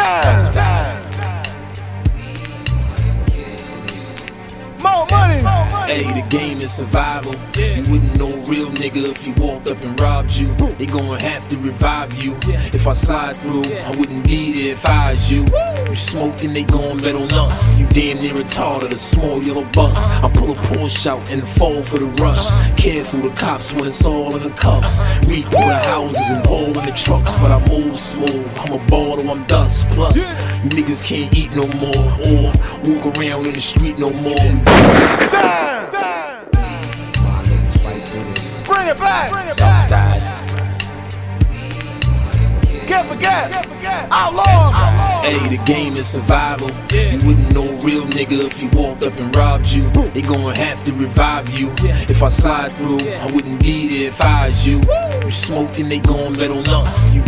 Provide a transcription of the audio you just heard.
Damn. More money. Hey, the game is survival. You wouldn't know a real nigga if he walked up and robbed you. They gon' have to revive you. If I slide through, I wouldn't be there if I was you. You smoking, they gon' bet on us. You damn near retarded, a small yellow bus. I pull a Porsche out and fall for the rush. Careful the cops when it's all in the cuffs. Read through the houses and all in the trucks, but I move smooth. I'm a baller, I'm dust. Plus, you niggas can't eat no more or walk around in the street no more. Damn. Bring it back. Southside. Can't forget. Outlaws. Hey, the game is survival. You wouldn't know a real nigga if he walked up and robbed you. They gon' have to revive you. If I slide through, I wouldn't be there if I was you. You smoking, they gon' bet on us. You